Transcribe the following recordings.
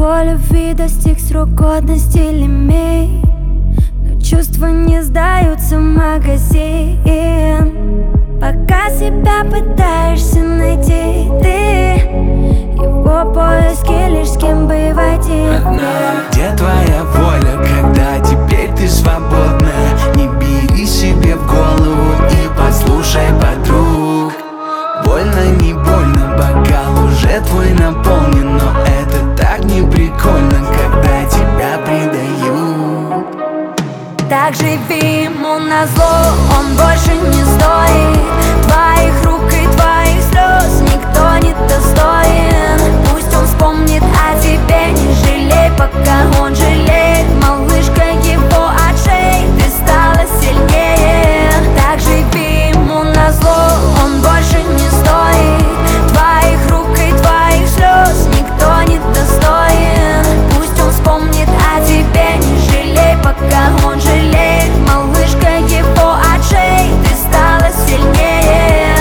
Его любви достиг срок годности лимит, но чувства не сдаются в магазин. Пока себя пытаешься найти ты, его поиски лишь с кем бы войти. Где твоя воля, когда теперь ты свободна? Не бери себе в голову и послушай подруг. Больно, не больно, бокал уже твой наполнен, но это так не прикольно, когда тебя предают. Так живи ему назло, он больше не стоит твоих рук и твоих слез, никто не достоин. Пусть он вспомнит о тебе, не жалей, пока он жалеет. Малышка, его от шеи, ты стала сильнее. Так живи ему назло, он больше не стоит твоих рук и твоих слез, никто не достоин. Пусть он вспомнит о тебе, не жалей, пока он жалеет. Малышка, его от шеи, ты стала сильнее.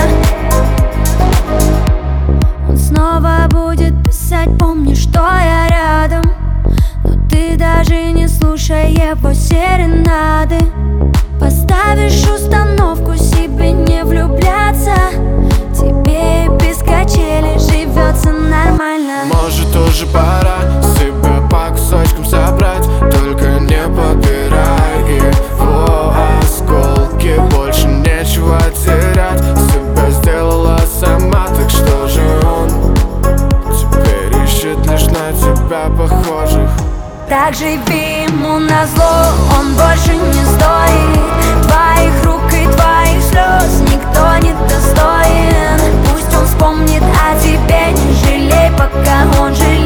Он снова будет писать: помни, что я рядом, но ты даже не слушай его серенады. Поставишь установку себе не влюбляться, тебе без качелей живется нормально. Может, уже пора себя по кусочкам собрать, только не попирай его осколки. Больше нечего терять, себя сделала сама, так что же он теперь ищет лишь на тебя похожих. Так живи ему назло, он больше не стоит твоих рук и твоих слез, никто не достоин. Пусть он вспомнит о тебе, не жалей, пока он жалеет.